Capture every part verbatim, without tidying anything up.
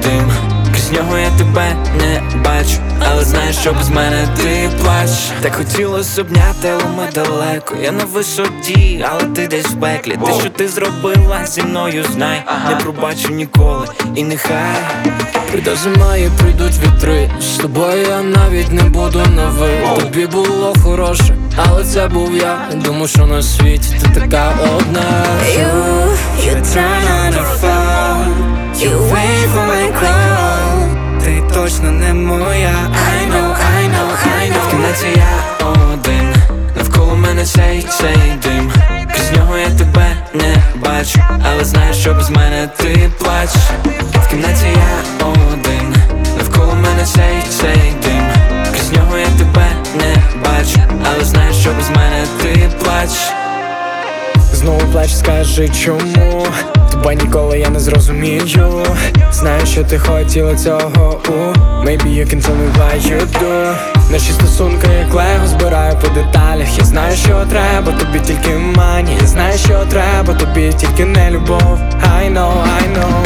дим, крізь нього я тебе не бачу, але знаєш, що без мене ти плачеш. Так хотілося обняти, але ми далеко. Я на висоті, але ти десь в пеклі. Те, що ти зробила зі мною, знай, не пробачу ніколи, і нехай Прийде зима і прийдуть вітри. З тобою я навіть не буду на ви. Тобі було хороше, але це був я. Думаю, що на світі ти така одна. You, you turn on the phone, you wait for my call. ти точно не моя. I know, I know, I В know. кімнаті я один, навколо мене цей, цей дим. Крізь нього я тебе не бачу, але знаєш, що без мене ти плачеш. В кімнаті я один, навколо мене цей, цей дим. Крізь нього я тебе не бачу, але знаєш, що без мене ти плачеш. Знову плач, скажи чому. Тебе ніколи я не зрозумію. Знаю, що ти хотіла цього у Maybe you can tell me why you do. Наші стосунки як лего збираю по деталях. Я знаю, що треба тобі тільки мані. Я знаю, що треба тобі тільки не любов. I know, I know.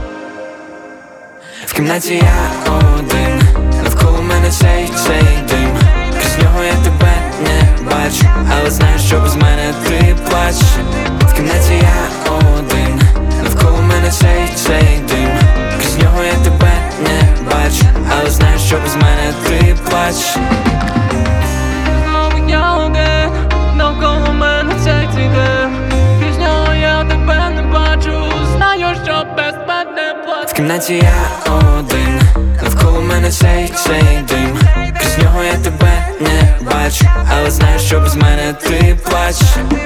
В кімнаті я один, навколо мене цей, цей дим. Крізь нього я тебе не бачу, але знаєш, що без мене ти плачеш. В кімнаті я один, навколо мене цей, цей дим. Крізь нього я тебе не бачу, але знаєш, що без мене ти плачеш. Знову я один, навколо мене цей цей дим. Крізь нього я тебе не бачу, знаю, що без мене плачеш. В кімнаті я один, навколо мене цей, цей дим. Крізь нього я тебе не бачу, але знаєш, що без мене ти плачеш.